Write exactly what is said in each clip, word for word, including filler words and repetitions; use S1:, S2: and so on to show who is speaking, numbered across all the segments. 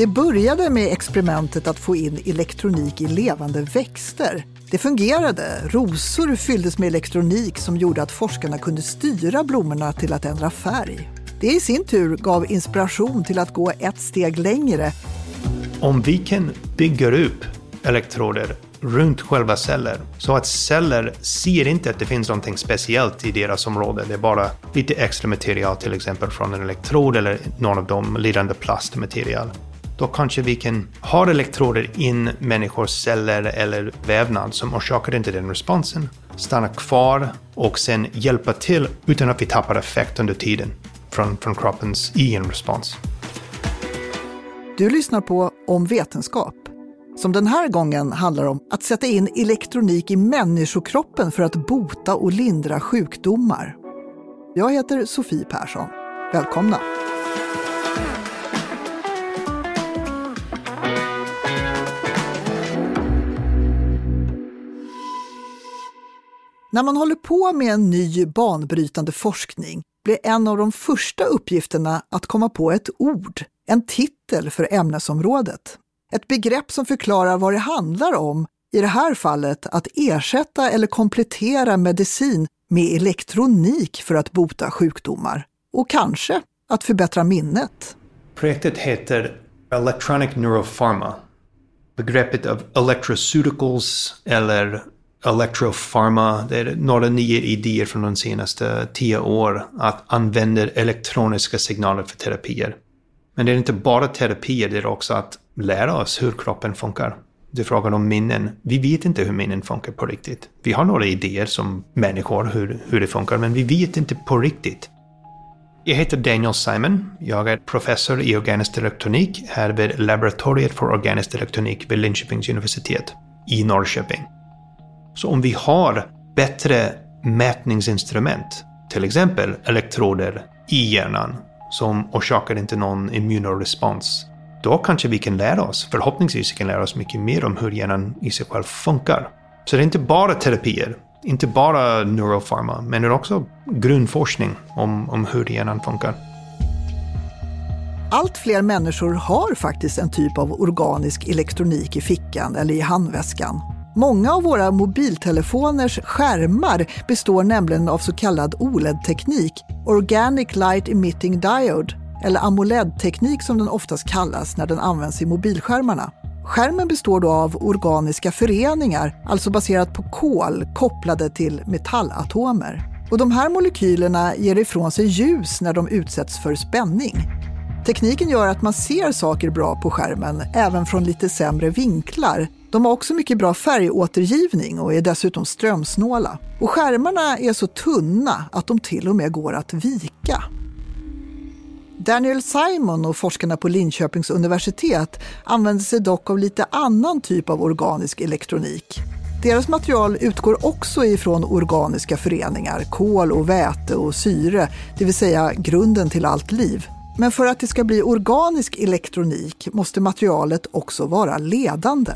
S1: Det började med experimentet att få in elektronik i levande växter. Det fungerade. Rosor fylldes med elektronik som gjorde att forskarna kunde styra blommorna till att ändra färg. Det i sin tur gav inspiration till att gå ett steg längre.
S2: Om vi kan bygga upp elektroder runt själva celler så att celler ser inte att det finns någonting speciellt i deras område. Det är bara lite extra material, till exempel från en elektrod eller någon av de lidande plastmaterial. Då kanske vi kan ha elektroder in människors celler eller vävnad som orsakar inte den responsen, stanna kvar och sen hjälpa till utan att vi tappar effekt under tiden från, från kroppens egen respons.
S1: Du lyssnar på Om vetenskap, som den här gången handlar om att sätta in elektronik i människokroppen för att bota och lindra sjukdomar. Jag heter Sofie Persson. Välkomna! När man håller på med en ny banbrytande forskning blir en av de första uppgifterna att komma på ett ord, en titel för ämnesområdet. Ett begrepp som förklarar vad det handlar om, i det här fallet att ersätta eller komplettera medicin med elektronik för att bota sjukdomar. Och kanske att förbättra minnet.
S2: Projektet heter Electronic Neuropharma. Begreppet av electroceuticals eller electropharma, det är några nya idéer från de senaste tio år att använda elektroniska signaler för terapier. Men det är inte bara terapier, det är också att lära oss hur kroppen funkar. Det är frågan om minnen. Vi vet inte hur minnen funkar på riktigt. Vi har några idéer som människor hur, hur det funkar, men vi vet inte på riktigt. Jag heter Daniel Simon. Jag är professor i organisk elektronik här vid Laboratoriet för organisk elektronik vid Linköpings universitet i Norrköping. Så om vi har bättre mätningsinstrument, till exempel elektroder i hjärnan som orsakar inte någon immunorespons, då kanske vi kan lära oss, förhoppningsvis kan lära oss mycket mer om hur hjärnan i sig själv funkar. Så det är inte bara terapier, inte bara neuropharma, men det är också grundforskning om, om hur hjärnan funkar.
S1: Allt fler människor har faktiskt en typ av organisk elektronik i fickan eller i handväskan. Många av våra mobiltelefoners skärmar består nämligen av så kallad O L E D-teknik, Organic Light Emitting Diode, eller AMOLED-teknik som den oftast kallas när den används i mobilskärmarna. Skärmen består då av organiska föreningar, alltså baserat på kol kopplade till metallatomer. Och de här molekylerna ger ifrån sig ljus när de utsätts för spänning. Tekniken gör att man ser saker bra på skärmen, även från lite sämre vinklar. De har också mycket bra färgåtergivning och är dessutom strömsnåla. Och skärmarna är så tunna att de till och med går att vika. Daniel Simon och forskarna på Linköpings universitet använder sig dock av lite annan typ av organisk elektronik. Deras material utgår också ifrån organiska föreningar, kol och väte och syre, det vill säga grunden till allt liv. Men för att det ska bli organisk elektronik måste materialet också vara ledande.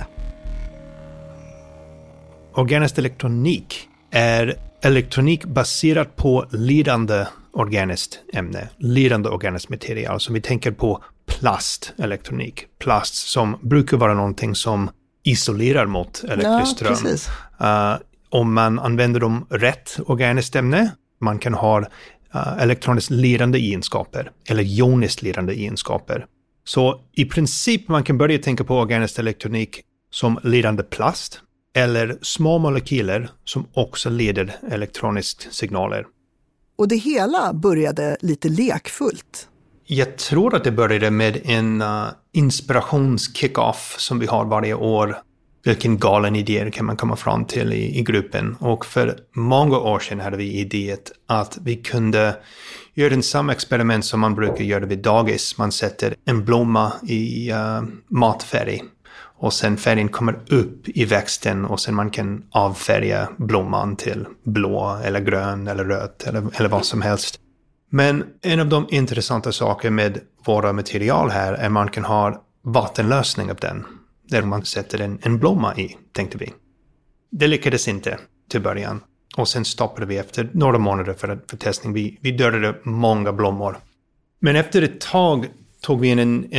S2: Organisk elektronik är elektronik baserat på ledande organiskt ämne, ledande organiskt material. Så vi tänker på plastelektronik. Plast som brukar vara någonting som isolerar mot elektrisk ström. Ja, uh, om man använder de rätt organiskt ämne, man kan ha uh, elektroniskt ledande egenskaper eller joniskt ledande egenskaper. Så i princip man kan börja tänka på organisk elektronik som ledande plast eller små molekyler som också leder elektroniska signaler.
S1: Och det hela började lite lekfullt.
S2: Jag tror att det började med en uh, inspirations-kick-off som vi har varje år. Vilken galen idéer kan man komma fram till i, i gruppen. Och för många år sedan hade vi idén att vi kunde göra en samma experiment som man brukar göra vid dagis. Man sätter en blomma i uh, matfärg. Och sen färgen kommer upp i växten och sen man kan avfärga blomman till blå eller grön eller rött eller, eller vad som helst. Men en av de intressanta saker med våra material här är att man kan ha vattenlösning av den. Där man sätter en, en blomma i, tänkte vi. Det lyckades inte till början. Och sen stoppade vi efter några månader för, för testning. Vi, vi dödade många blommor. Men efter ett tag tog vi in en, en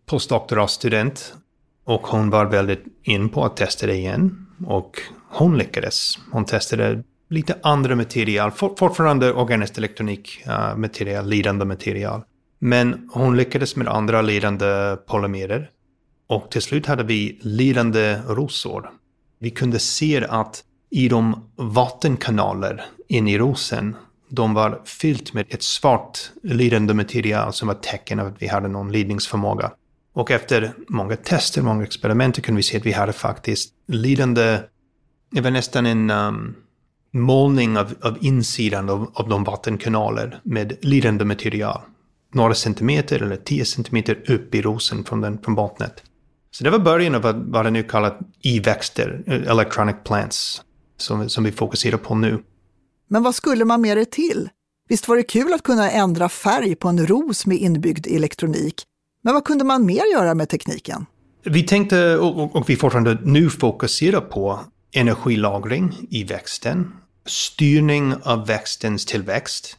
S2: postdoktoralstudent och hon var väldigt in på att testa det igen. Och hon lyckades. Hon testade lite andra material, for, fortfarande organisk elektronik uh, material, lidande material. Men hon lyckades med andra lidande polymerer. Och till slut hade vi lidande rosor. Vi kunde se att i de vattenkanaler in i rosen, de var fyllt med ett svart lidande material som var tecken av att vi hade någon lidningsförmåga. Och efter många tester, många experiment kunde vi se att vi hade faktiskt lidande, det var nästan en um, målning av, av insidan av, av de vattenkanaler med lidande material. Några centimeter eller tio centimeter upp i rosen från, den, från vattnet. Så det var början av vad, vad det nu kallas i-växter, electronic plants, som, som vi fokuserar på nu.
S1: Men vad skulle man med det till? Visst var det kul att kunna ändra färg på en ros med inbyggd elektronik. Men vad kunde man mer göra med tekniken?
S2: Vi tänkte, och, och vi fortfarande nu fokuserar på energilagring i växten, styrning av växtens tillväxt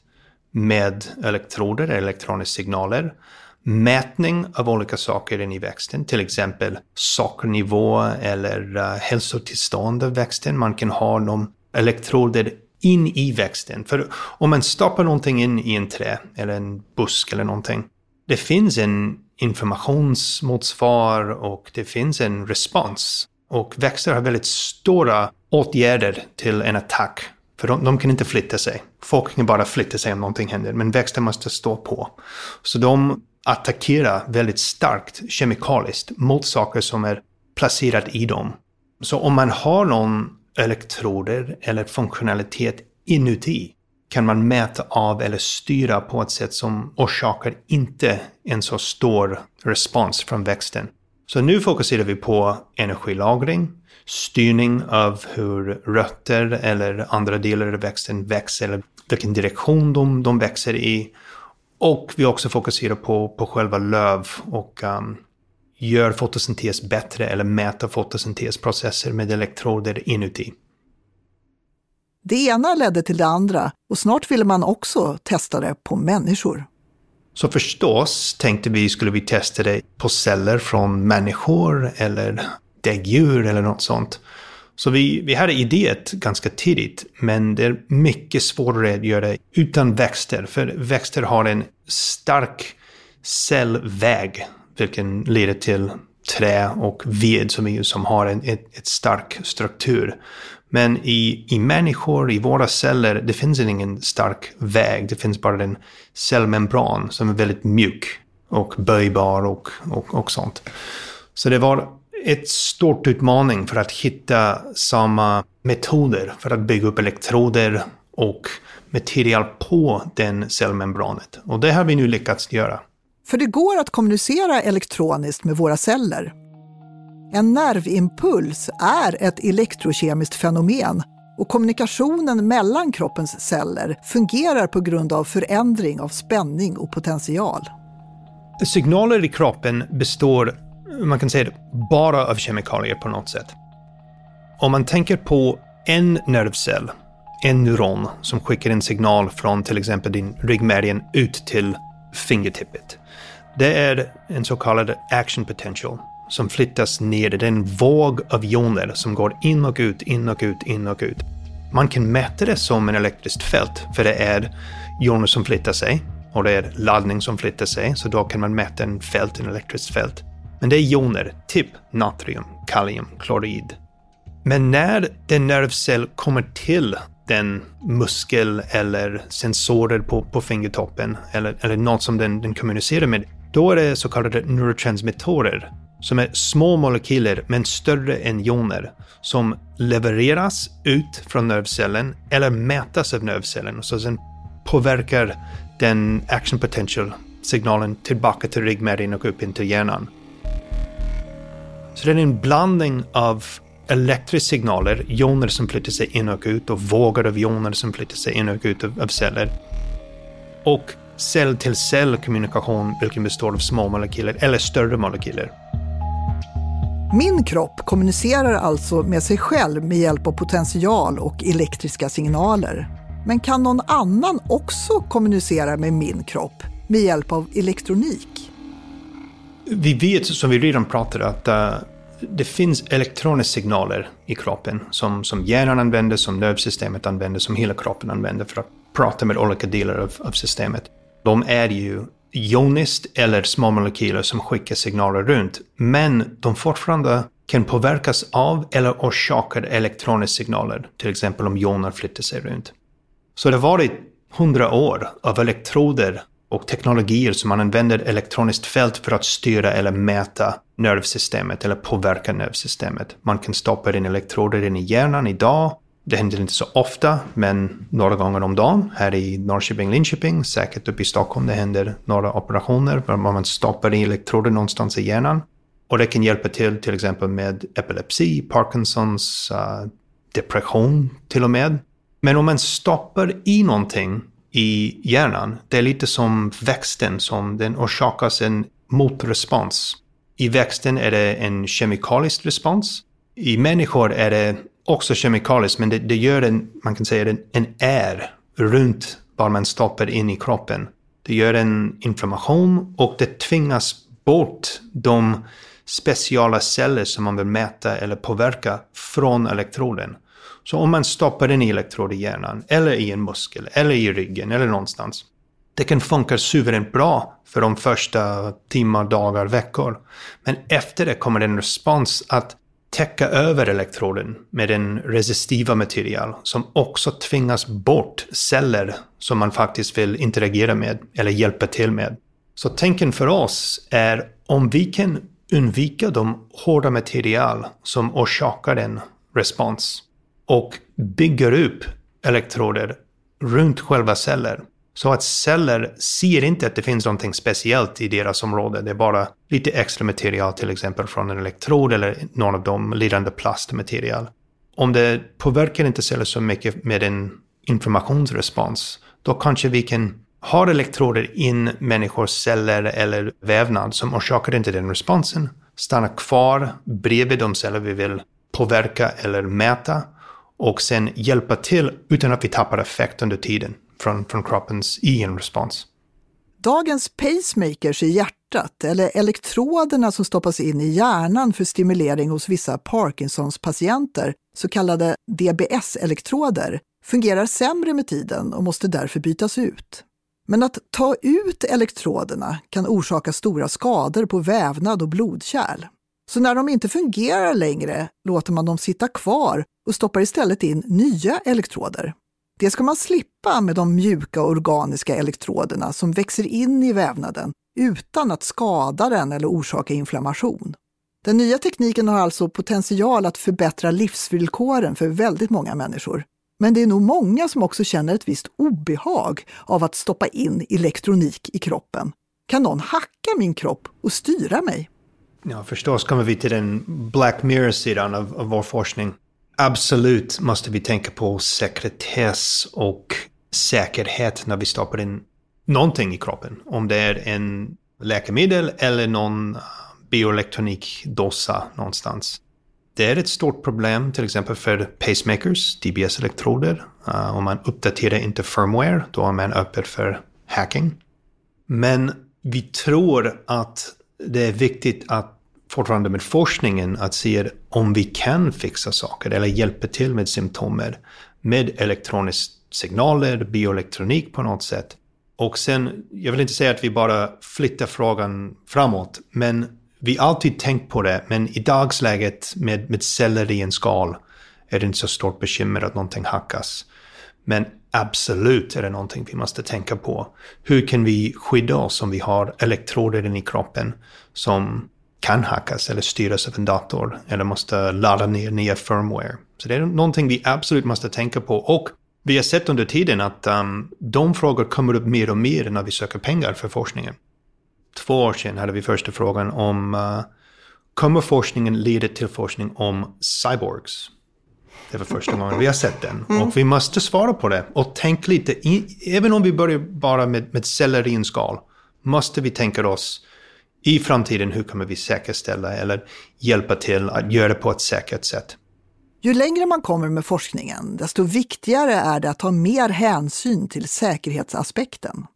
S2: med elektroder, elektroniska signaler, mätning av olika saker in i växten, till exempel sockernivå eller uh, hälsotillstånd av växten. Man kan ha de elektroder in i växten. För om man stoppar någonting in i en trä eller en busk eller någonting, det finns en informationsmotsvar och det finns en respons. Och växter har väldigt stora åtgärder till en attack. För de, de kan inte flytta sig. Folk kan bara flytta sig om någonting händer. Men växter måste stå på. Så de attackerar väldigt starkt kemikaliskt mot saker som är placerat i dem. Så om man har någon elektroder eller funktionalitet inuti kan man mäta av eller styra på ett sätt som orsakar inte en så stor respons från växten. Så nu fokuserar vi på energilagring, styrning av hur rötter eller andra delar av växten växer, eller vilken direktion de, de växer i. Och vi också fokuserar på, på själva löv och um, gör fotosyntes bättre eller mäter fotosyntesprocesser med elektroder inuti.
S1: Det ena ledde till det andra och snart ville man också testa det på människor.
S2: Så förstås tänkte vi skulle vi testa det på celler från människor eller däggdjur eller något sånt. Så vi, vi hade idéet ganska tidigt, men det är mycket svårare att göra det utan växter. För växter har en stark cellväg, vilken leder till trä och ved som, är, som har en ett, ett stark struktur. Men i, i människor, i våra celler, det finns ingen stark väg. Det finns bara en cellmembran som är väldigt mjuk och böjbar och, och, och sånt. Så det var ett stort utmaning för att hitta samma metoder för att bygga upp elektroder och material på den cellmembranet. Och det har vi nu lyckats göra.
S1: För det går att kommunicera elektroniskt med våra celler. En nervimpuls är ett elektrokemiskt fenomen och kommunikationen mellan kroppens celler fungerar på grund av förändring av spänning och potential.
S2: Signaler i kroppen består, man kan säga, bara av kemikalier på något sätt. Om man tänker på en nervcell, en neuron som skickar en signal från till exempel din ryggmärgen ut till fingertippet. Det är en så kallad action potential som flyttas ner. Det är en våg av joner som går in och ut, in och ut, in och ut. Man kan mäta det som en elektriskt fält, för det är joner som flyttar sig och det är laddning som flyttar sig, så då kan man mäta en fält, en elektriskt fält. Men det är joner, typ natrium, kalium, klorid. Men när den nervcell kommer till den muskel eller sensorer på, på fingertoppen eller, eller något som den, den kommunicerar med, då är det så kallade neurotransmittorer som är små molekyler men större än joner som levereras ut från nervcellen eller mätas av nervcellen och så sen påverkar den action potential signalen tillbaka till ryggmärgen och upp in till hjärnan. Så det är en blandning av elektriska signaler, joner som flyttar sig in och ut och vågor av joner som flyttar sig in och ut av, av celler. Och cell-till-cell-kommunikation, vilken består av små molekyler eller större molekyler.
S1: Min kropp kommunicerar alltså med sig själv med hjälp av potential och elektriska signaler. Men kan någon annan också kommunicera med min kropp med hjälp av elektronik?
S2: Vi vet, som vi redan pratade, att uh, det finns elektroniska signaler i kroppen som, som hjärnan använder, som nervsystemet använder, som hela kroppen använder för att prata med olika delar av, av systemet. De är ju ioniskt eller små molekyler som skickar signaler runt, men de fortfarande kan påverkas av eller orsakar elektroniska signaler, till exempel om joner flyttar sig runt. Så det har varit hundra år av elektroder och teknologier som man använder elektroniskt fält för att styra eller mäta nervsystemet eller påverka nervsystemet. Man kan stoppa in elektroder in i hjärnan idag. Det händer inte så ofta, men några gånger om dagen. Här i Norrköping, Linköping, säkert uppe i Stockholm, det händer några operationer där man stoppar in elektroder någonstans i hjärnan. Och det kan hjälpa till till exempel med epilepsi, Parkinsons, uh, depression till och med. Men om man stoppar i någonting i hjärnan, det är lite som växten, som den orsakas en motrespons. I växten är det en kemikalisk respons. I människor är det också kemikaliskt, men det, det gör en, man kan säga en, en är runt vad man stoppar in i kroppen. Det gör en inflammation och det tvingas bort de speciella celler som man vill mäta eller påverka från elektroden. Så om man stoppar in elektrod i hjärnan eller i en muskel eller i ryggen eller någonstans, det kan funka suveränt bra för de första timmar, dagar, veckor. Men efter det kommer en respons att täcka över elektroden med en resistiva material som också tvingas bort celler som man faktiskt vill interagera med eller hjälpa till med. Så tänken för oss är om vi kan undvika de hårda material som orsakar en respons och bygger upp elektroder runt själva celler. Så att celler ser inte att det finns någonting speciellt i deras område. Det är bara lite extra material, till exempel från en elektrod eller någon av de lidande plastmaterial. Om det påverkar inte celler så mycket med en informationsrespons, då kanske vi kan ha elektroder in människors celler eller vävnad som orsakar inte den responsen, stanna kvar bredvid de celler vi vill påverka eller mäta och sen hjälpa till utan att vi tappar effekt under tiden från, från kroppens egen respons.
S1: Dagens pacemakers i hjärtat eller elektroderna som stoppas in i hjärnan för stimulering hos vissa Parkinsons patienter, så kallade D B S-elektroder, fungerar sämre med tiden och måste därför bytas ut. Men att ta ut elektroderna kan orsaka stora skador på vävnad och blodkärl. Så när de inte fungerar längre låter man dem sitta kvar och stoppar istället in nya elektroder. Det ska man slippa med de mjuka organiska elektroderna som växer in i vävnaden utan att skada den eller orsaka inflammation. Den nya tekniken har alltså potential att förbättra livsvillkoren för väldigt många människor. Men det är nog många som också känner ett visst obehag av att stoppa in elektronik i kroppen. Kan någon hacka min kropp och styra mig?
S2: Ja, förstås kommer vi till den Black Mirror-sidan av, av vår forskning. Absolut måste vi tänka på sekretess och säkerhet när vi stoppar in någonting i kroppen. Om det är en läkemedel eller någon bioelektronikdosa någonstans. Det är ett stort problem till exempel för pacemakers, D B S-elektroder. Uh, om man uppdaterar inte firmware, då är man öppen för hacking. Men vi tror att det är viktigt att fortfarande med forskningen att se om vi kan fixa saker eller hjälpa till med symptomer med elektroniska signaler, bioelektronik på något sätt. Och sen, jag vill inte säga att vi bara flyttar frågan framåt, men vi har alltid tänkt på det, men i dagsläget med, med celler i en skal är det inte så stort bekymmer att någonting hackas. Men absolut är det någonting vi måste tänka på. Hur kan vi skydda oss om vi har elektroder i kroppen som kan hackas eller styras av en dator eller måste ladda ner nya firmware. Så det är någonting vi absolut måste tänka på. Och vi har sett under tiden att um, de frågor kommer upp mer och mer när vi söker pengar för forskningen. Två år sedan hade vi första frågan om uh, kommer forskningen leda till forskning om cyborgs? Det var första gången vi har sett den. Mm. Och vi måste svara på det. Och tänk lite, i, även om vi börjar bara med, med celler i en skal, måste vi tänka oss i framtiden hur kommer vi säkerställa eller hjälpa till att göra det på ett säkert sätt.
S1: Ju längre man kommer med forskningen, desto viktigare är det att ta mer hänsyn till säkerhetsaspekten.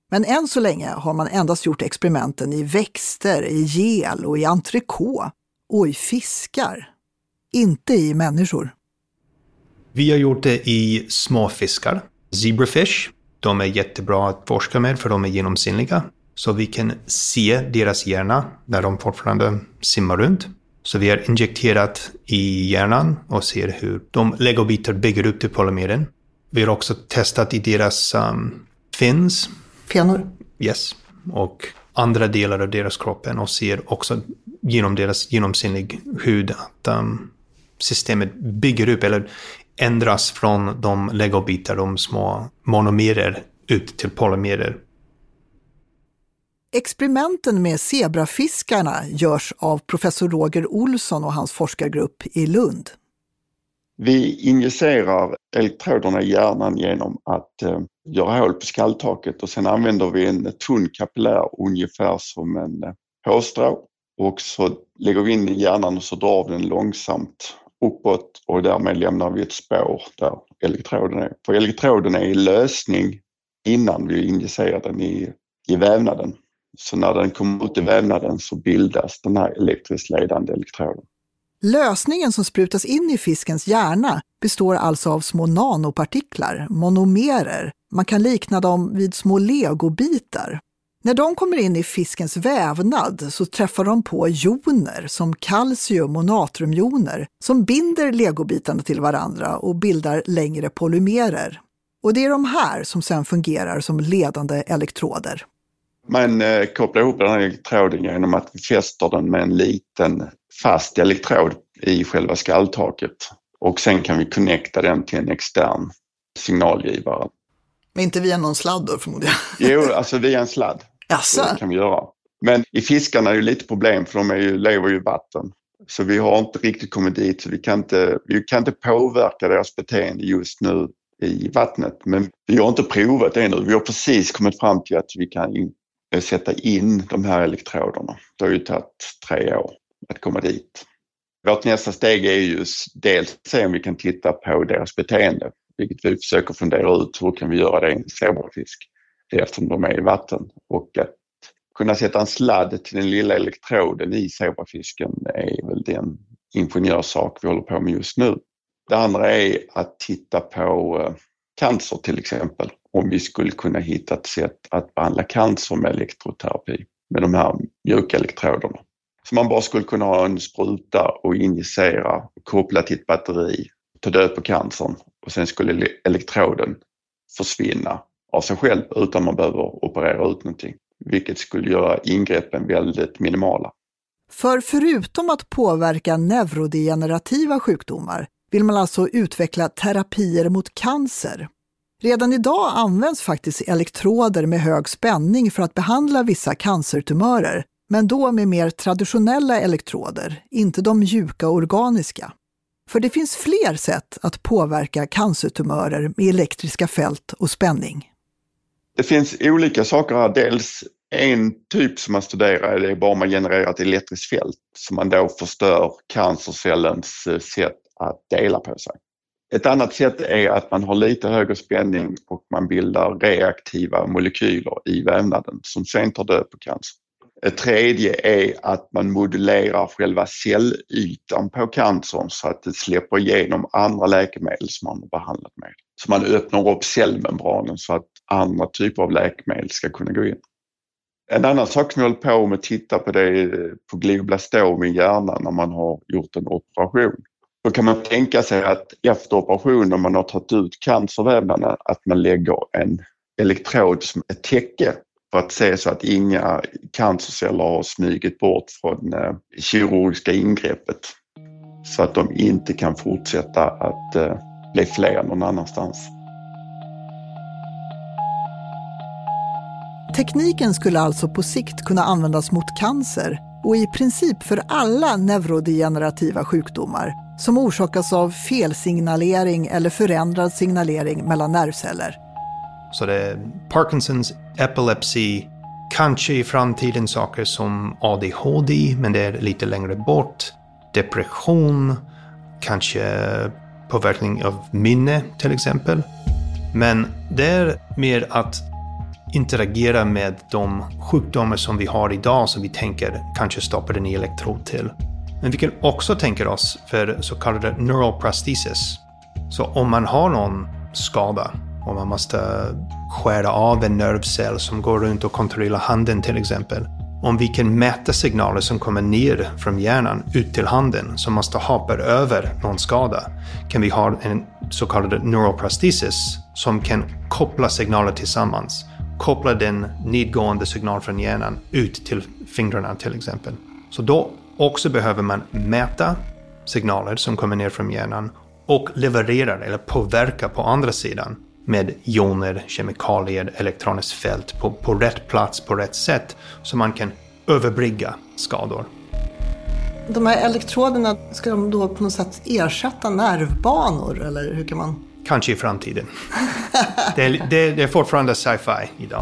S1: Men än så länge har man endast gjort experimenten i växter, i gel och i entrecote och i fiskar. Inte i människor.
S2: Vi har gjort det i små fiskar. Zebrafish, de är jättebra att forska med för de är genomskinliga. Så vi kan se deras hjärna när de fortfarande simmar runt. Så vi har injekterat i hjärnan och ser hur de legobitar bygger upp till polymeren. Vi har också testat i deras um, fins.
S1: Fenor.
S2: Yes. Och andra delar av deras kroppen och ser också genom deras genomskinlig hud att um, systemet bygger upp eller ändras från de legobitar, de små monomerer ut till polymerer.
S1: Experimenten med zebrafiskarna görs av professor Roger Olsson och hans forskargrupp i Lund.
S3: Vi injicerar elektroderna i hjärnan genom att eh, göra hål på skalltaket och sen använder vi en tunn kapillär ungefär som en eh, hårstrå och så lägger vi in i hjärnan och så drar vi den långsamt uppåt och därmed lämnar vi ett spår där elektroden är. För elektroden är i lösning innan vi injicerar den i, i vävnaden. Så när den kommer ut i vävnaden så bildas den här elektriskt ledande elektroden.
S1: Lösningen som sprutas in i fiskens hjärna består alltså av små nanopartiklar, monomerer. Man kan likna dem vid små legobitar. När de kommer in i fiskens vävnad så träffar de på joner som kalcium- och natriumjoner som binder legobitarna till varandra och bildar längre polymerer. Och det är de här som sedan fungerar som ledande elektroder.
S3: Man eh, kopplar ihop den här elektroden genom att vi fäster den med en liten fast elektrod i själva skalltaket. Och sen kan vi connecta den till en extern signalgivare.
S1: Men inte via någon sladd då förmodligen?
S3: Jo, alltså via en sladd.
S1: Jaså?
S3: Det kan vi göra. Men i fiskarna är det lite problem för de är ju, lever ju i vatten. Så vi har inte riktigt kommit dit så vi kan inte, vi kan inte påverka deras beteende just nu i vattnet. Men vi har inte provat det ännu. Vi har precis kommit fram till att vi kan in, sätta in de här elektroderna. Det har ju tagit tre år att komma dit. Vårt nästa steg är ju dels se om vi kan titta på deras beteende. Vilket vi försöker fundera ut hur kan vi göra det i en zebrafisk eftersom de är i vatten. Och att kunna sätta en sladd till den lilla elektroden i zebrafisken är väl den ingenjörssak vi håller på med just nu. Det andra är att titta på cancer till exempel. Om vi skulle kunna hitta ett sätt att behandla cancer med elektroterapi med de här mjuka elektroderna. Så man bara skulle kunna ha en spruta och injicera, koppla till ett batteri, ta död på cancern och sen skulle elektroden försvinna av sig själv utan man behöver operera ut någonting. Vilket skulle göra ingreppen väldigt minimala.
S1: För förutom att påverka neurodegenerativa sjukdomar vill man alltså utveckla terapier mot cancer. Redan idag används faktiskt elektroder med hög spänning för att behandla vissa cancertumörer, men då med mer traditionella elektroder, inte de mjuka organiska. För det finns fler sätt att påverka cancertumörer med elektriska fält och spänning.
S3: Det finns olika saker här. Dels en typ som man studerar är bara man genererar ett elektriskt fält som man då förstör cancercellens sätt att dela på sig. Ett annat sätt är att man har lite högre spänning och man bildar reaktiva molekyler i vävnaden som sen tar död på cancer. Ett tredje är att man modulerar själva cellytan på cancern så att det släpper igenom andra läkemedel som man har behandlat med. Så man öppnar upp cellmembranen så att andra typer av läkemedel ska kunna gå in. En annan sak som jag håller på med att titta på det är på glioblastom i hjärnan när man har gjort en operation. Då kan man tänka sig att efter operationen när man har tagit ut cancervävnaden att man lägger en elektrod som ett täcke för att se så att inga cancerceller har smugit bort från eh, kirurgiska ingreppet. Så att de inte kan fortsätta att eh, bli fler någon annanstans.
S1: Tekniken skulle alltså på sikt kunna användas mot cancer och i princip för alla neurodegenerativa sjukdomar som orsakas av felsignalering eller förändrad signalering mellan nervceller.
S2: Så det är Parkinsons, epilepsi, kanske i framtiden saker som A D H D, men det är lite längre bort. Depression, kanske påverkning av minne till exempel. Men det är mer att interagera med de sjukdomar som vi har idag som vi tänker kanske stoppa den i elektrod till. Men vi kan också tänka oss för så kallade neuroprosthesis. Så om man har någon skada och man måste skära av en nervcell som går runt och kontrollerar handen till exempel. Om vi kan mäta signaler som kommer ner från hjärnan ut till handen som måste hoppa över någon skada kan vi ha en så kallad neuroprosthesis som kan koppla signaler tillsammans. Koppla den nedgående signal från hjärnan ut till fingrarna till exempel. Så då också behöver man mäta signaler som kommer ner från hjärnan och levererar eller påverka på andra sidan med joner, kemikalier, elektroniskt fält på, på rätt plats, på rätt sätt så man kan överbrygga skador.
S1: De här elektroderna, ska de då på något sätt ersätta nervbanor eller hur kan man?
S2: Kanske i framtiden. det, är, det, det är fortfarande sci-fi idag.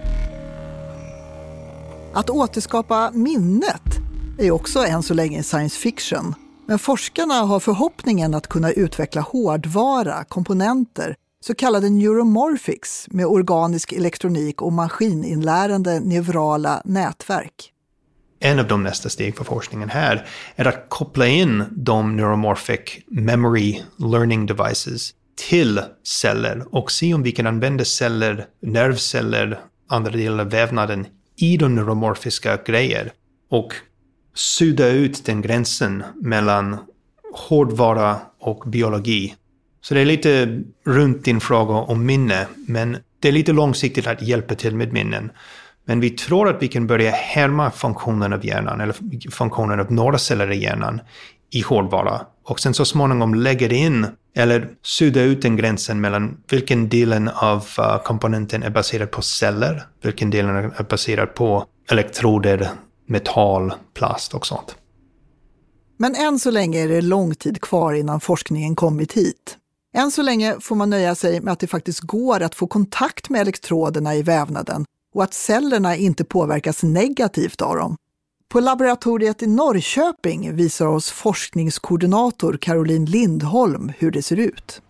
S1: Att återskapa minnet är också än så länge science fiction. Men forskarna har förhoppningen att kunna utveckla hårdvara, komponenter, så kallade neuromorphics med organisk elektronik och maskininlärande neurala nätverk.
S2: En av de nästa steg för forskningen här är att koppla in de neuromorphic memory learning devices till celler och se om vi kan använda celler, nervceller, andra delar av vävnaden i de neuromorfiska grejer och sudda ut den gränsen mellan hårdvara och biologi. Så det är lite runt din fråga om minne, men det är lite långsiktigt att hjälpa till med minnen. Men vi tror att vi kan börja härma funktionen av hjärnan eller funktionen av några celler i hjärnan i hårdvara och sen så småningom lägga in eller sudda ut den gränsen mellan vilken delen av uh, komponenten är baserad på celler, vilken delen är baserad på elektroder, metall, plast och sånt.
S1: Men än så länge är det lång tid kvar innan forskningen kommit hit. Än så länge får man nöja sig med att det faktiskt går att få kontakt med elektroderna i vävnaden och att cellerna inte påverkas negativt av dem. På laboratoriet i Norrköping visar oss forskningskoordinator Caroline Lindholm hur det ser ut.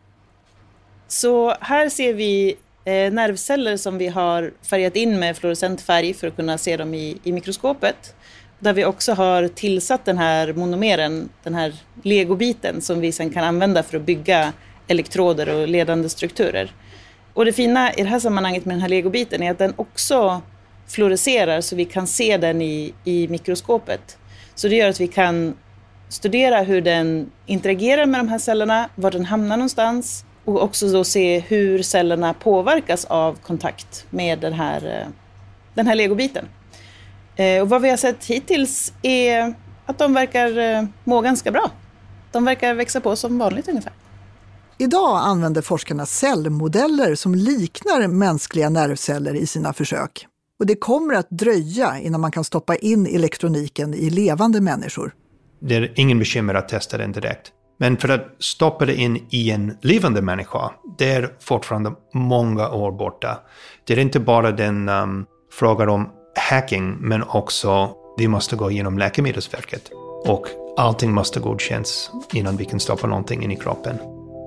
S4: Så här ser vi eh, nervceller som vi har färgat in med fluorescent färg för att kunna se dem i, i mikroskopet. Där vi också har tillsatt den här monomeren, den här legobiten som vi sen kan använda för att bygga elektroder och ledande strukturer. Och det fina i det här sammanhanget med den här legobiten är att den också fluorescerar så vi kan se den i, i mikroskopet. Så det gör att vi kan studera hur den interagerar med de här cellerna, var den hamnar någonstans och också då se hur cellerna påverkas av kontakt med den här, den här legobiten. Och vad vi har sett hittills är att de verkar må ganska bra. De verkar växa på som vanligt ungefär.
S1: Idag använder forskarna cellmodeller som liknar mänskliga nervceller i sina försök. Och det kommer att dröja innan man kan stoppa in elektroniken i levande människor.
S2: Det är ingen bekymmer att testa den direkt. Men för att stoppa det in i en levande människa, det är fortfarande många år borta. Det är inte bara den um, frågan om hacking, men också vi måste gå igenom Läkemedelsverket. Och allting måste godkännas innan vi kan stoppa någonting in i kroppen.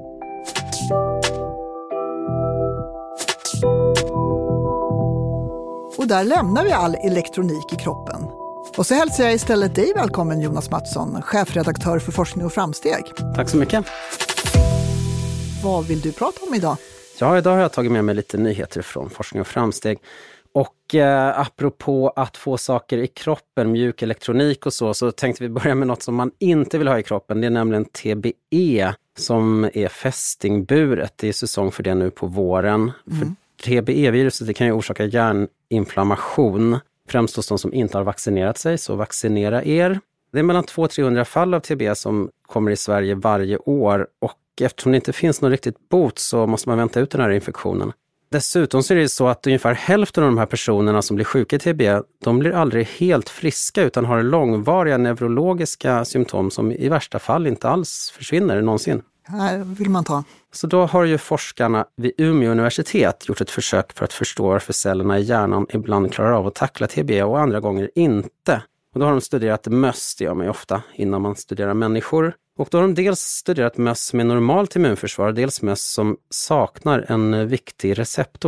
S1: Och där lämnar vi all elektronik i kroppen. Och så hälsar jag istället dig välkommen Jonas Mattsson, chefredaktör för Forskning och framsteg.
S5: Tack så mycket.
S1: Vad vill du prata om idag?
S5: Ja, idag har jag tagit med mig lite nyheter från Forskning och framsteg. Och eh, apropå att få saker i kroppen, mjuk elektronik och så, så tänkte vi börja med något som man inte vill ha i kroppen. Det är nämligen T B E som är fästingburet. Det är säsong för det nu på våren. Mm. För T B E-viruset det kan ju orsaka hjärninflammation, främst hos de som inte har vaccinerat sig, så vaccinera er. Det är mellan två till trehundra fall av T B E som kommer i Sverige varje år och eftersom det inte finns någon riktigt bot så måste man vänta ut den här infektionen. Dessutom så är det så att ungefär hälften av de här personerna som blir sjuka i T B E, de blir aldrig helt friska utan har långvariga neurologiska symptom som i värsta fall inte alls försvinner någonsin.
S1: Här vill man ta.
S5: Så då har ju forskarna vid Umeå universitet gjort ett försök för att förstå varför cellerna i hjärnan ibland klarar av att tackla T B E och andra gånger inte. Och då har de studerat möss, det gör man ju ofta innan man studerar människor. Och då har de dels studerat möss med normalt immunförsvar, dels möss som saknar en viktig receptor.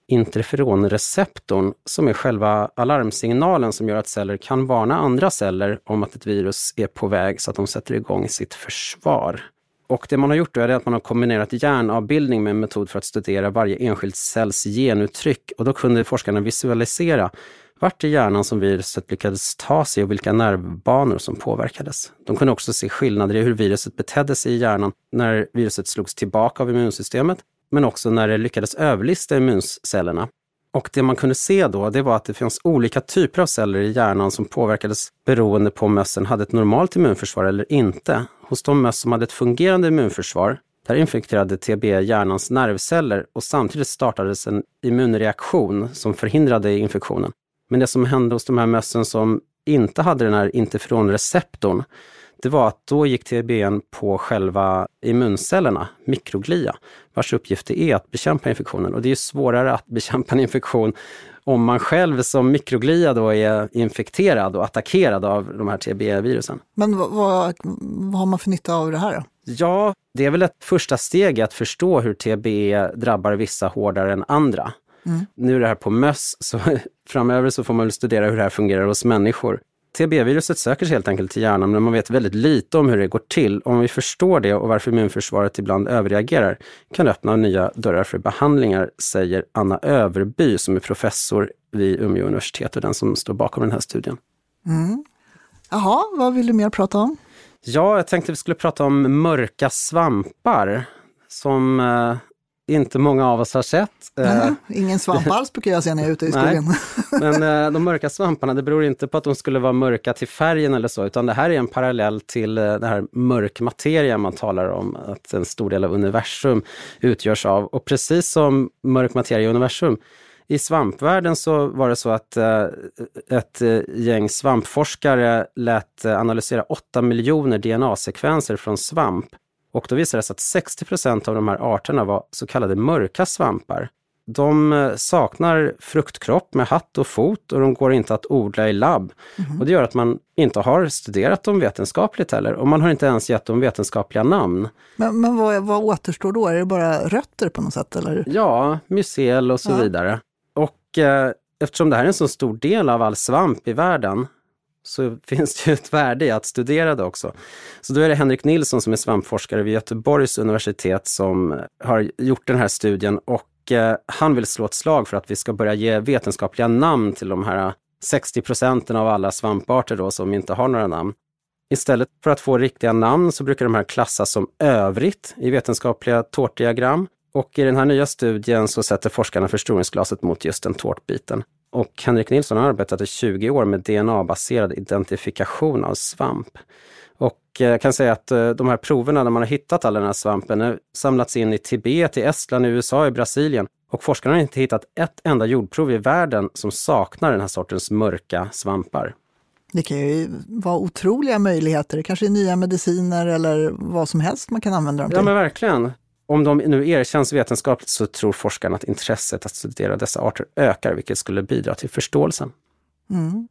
S5: interferonreceptorn som är själva alarmsignalen som gör att celler kan varna andra celler om att ett virus är på väg så att de sätter igång sitt försvar. Och det man har gjort då är att man har kombinerat hjärnavbildning med en metod för att studera varje enskild cells genuttryck, och då kunde forskarna visualisera vart i hjärnan som viruset lyckades ta sig och vilka nervbanor som påverkades. De kunde också se skillnader i hur viruset betedde sig i hjärnan när viruset slogs tillbaka av immunsystemet, men också när det lyckades överlista immuncellerna. Och det man kunde se då, det var att det finns olika typer av celler i hjärnan som påverkades beroende på om mössen hade ett normalt immunförsvar eller inte. Hos de möss som hade ett fungerande immunförsvar, där infekterade T B hjärnans nervceller och samtidigt startades en immunreaktion som förhindrade infektionen. Men det som hände hos de här mössen som inte hade den här interferonreceptorn, det var att då gick T B:n på själva immuncellerna, mikroglia, vars uppgift är att bekämpa infektionen. Och det är ju svårare att bekämpa en infektion om man själv som mikroglia då är infekterad och attackerad av de här T B-virusen.
S1: Men vad, vad, vad har man för nytta av det här då?
S5: Ja, det är väl ett första steg att förstå hur T B drabbar vissa hårdare än andra. Mm. Nu är det här på möss, så framöver så får man väl studera hur det här fungerar hos människor. T B-viruset söker sig helt enkelt till hjärnan, men man vet väldigt lite om hur det går till. Om vi förstår det och varför immunförsvaret ibland överreagerar kan det öppna nya dörrar för behandlingar, säger Anna Överby som är professor vid Umeå universitet och den som står bakom den här studien.
S1: Mm. Jaha, vad vill du mer prata om?
S5: Ja, jag tänkte vi skulle prata om mörka svampar som eh, inte många av oss har sett.
S1: Mm, ingen svamp alls brukar jag se när jag är ute i skogen.
S5: Nej, men eh, de mörka svamparna, det beror inte på att de skulle vara mörka till färgen eller så, utan det här är en parallell till eh, det här mörk materia man talar om, att en stor del av universum utgörs av. Och precis som mörk materia i universum, i svampvärlden så var det så att eh, ett eh, gäng svampforskare lät eh, analysera åtta miljoner D N A-sekvenser från svamp. Och då visade det sig att sextio procent av de här arterna var så kallade mörka svampar. De eh, saknar fruktkropp med hatt och fot och de går inte att odla i labb. Mm. Och det gör att man inte har studerat dem vetenskapligt heller. Och man har inte ens gett dem vetenskapliga namn. Men,
S1: men vad, vad återstår då? Är det bara rötter på något sätt? Eller?
S5: Ja, mycel och så ja. vidare. Och eh, eftersom det här är en så stor del av all svamp i världen så finns det ju ett värde i att studera det också. Så då är det Henrik Nilsson som är svampforskare vid Göteborgs universitet som har gjort den här studien och eh, han vill slå ett slag för att vi ska börja ge vetenskapliga namn till de här sextio procenten av alla svamparter då som inte har några namn. Istället för att få riktiga namn så brukar de här klassas som övrigt i vetenskapliga tårtdiagram. Och i den här nya studien så sätter forskarna förstoringsglaset mot just den tårtbiten. Och Henrik Nilsson har arbetat i tjugo år med D N A-baserad identifikation av svamp. Och jag kan säga att de här proverna där man har hittat all den här svampen har samlats in i Tibet, i Estland, i U S A, i Brasilien. Och forskarna har inte hittat ett enda jordprov i världen som saknar den här sortens mörka svampar.
S1: Det kan ju vara otroliga möjligheter. Kanske nya mediciner eller vad som helst man kan använda dem till.
S5: Ja, men verkligen. Om de nu erkänns vetenskapligt så tror forskarna att intresset att studera dessa arter ökar, vilket skulle bidra till förståelsen.
S1: Mm.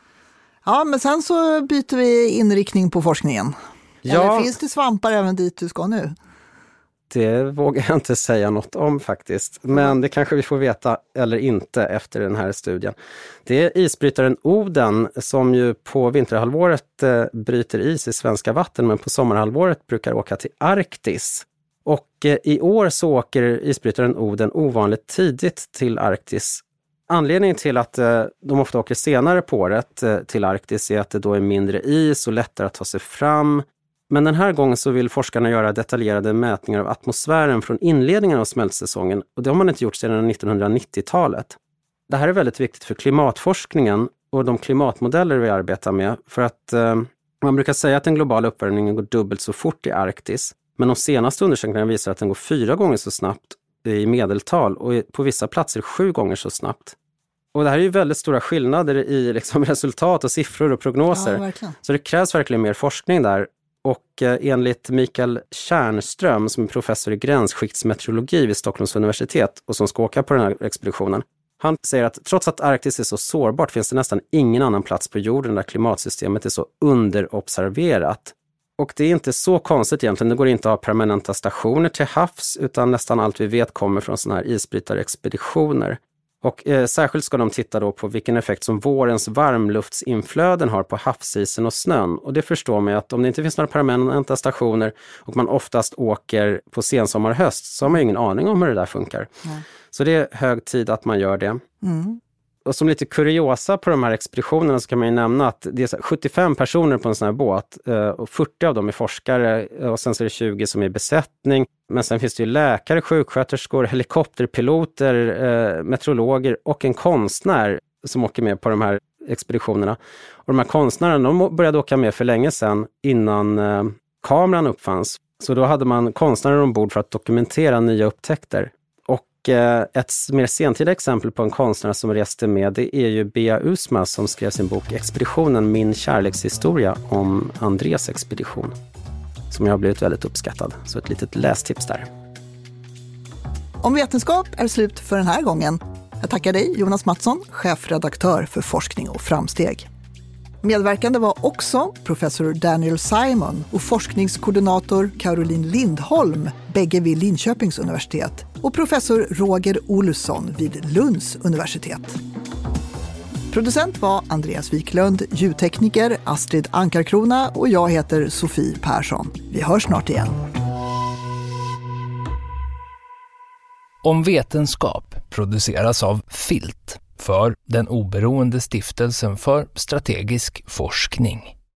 S1: Ja, men sen så byter vi inriktning på forskningen.
S5: Ja,
S1: eller finns det svampar även dit du ska nu?
S5: Det vågar jag inte säga något om faktiskt. Men det kanske vi får veta eller inte efter den här studien. Det är isbrytaren Oden som ju på vinterhalvåret eh, bryter is i svenska vatten men på sommarhalvåret brukar åka till Arktis. Och eh, i år så åker isbrytaren Oden ovanligt tidigt till Arktis. Anledningen till att eh, de ofta åker senare på året eh, till Arktis är att det då är mindre is och lättare att ta sig fram. Men den här gången så vill forskarna göra detaljerade mätningar av atmosfären från inledningen av smältsäsongen och det har man inte gjort sedan nittonhundranittiotalet. Det här är väldigt viktigt för klimatforskningen och de klimatmodeller vi arbetar med för att eh, man brukar säga att den globala uppvärmningen går dubbelt så fort i Arktis. Men de senaste undersökningarna visar att den går fyra gånger så snabbt i medeltal och på vissa platser sju gånger så snabbt. Och det här är ju väldigt stora skillnader i liksom resultat och siffror och prognoser. Ja, så det krävs verkligen mer forskning där. Och eh, enligt Mikael Tjärnström som är professor i gränsskiktsmeteorologi vid Stockholms universitet och som ska åka på den här expeditionen. Han säger att trots att Arktis är så sårbart finns det nästan ingen annan plats på jorden där klimatsystemet är så underobserverat. Och det är inte så konstigt egentligen. Det går inte att ha permanenta stationer till havs, utan nästan allt vi vet kommer från sådana här isbrytarexpeditioner. Och eh, särskilt ska de titta då på vilken effekt som vårens varmluftsinflöden har på havsisen och snön. Och det förstår man att om det inte finns några permanenta stationer och man oftast åker på sensommar och höst, så har man ju ingen aning om hur det där funkar. Mm. Så det är hög tid att man gör det. Mm. Och som lite kuriosa på de här expeditionerna så kan man ju nämna att det är sjuttiofem personer på en sån här båt och fyrtio av dem är forskare och sen så är det tjugo som är besättning. Men sen finns det ju läkare, sjuksköterskor, helikopterpiloter, meteorologer och en konstnär som åker med på de här expeditionerna. Och de här konstnärerna, de började åka med för länge sedan innan kameran uppfanns. Så då hade man konstnärer ombord för att dokumentera nya upptäckter. Ett mer sentida exempel på en konstnär som reste med, det är ju Bea Usma som skrev sin bok Expeditionen, min kärlekshistoria om Andres expedition, som jag har blivit väldigt uppskattad. Så ett litet lästips där.
S1: Om vetenskap är slut för den här gången. Jag tackar dig, Jonas Mattsson, chefredaktör för Forskning och framsteg. Medverkande var också professor Daniel Simon och forskningskoordinator Caroline Lindholm, bägge vid Linköpings universitet, och professor Roger Olsson vid Lunds universitet. Producent var Andreas Wiklund, ljudtekniker Astrid Ankarkrona och jag heter Sofie Persson. Vi hörs snart igen.
S6: Om vetenskap produceras av Filt för den oberoende stiftelsen för strategisk forskning.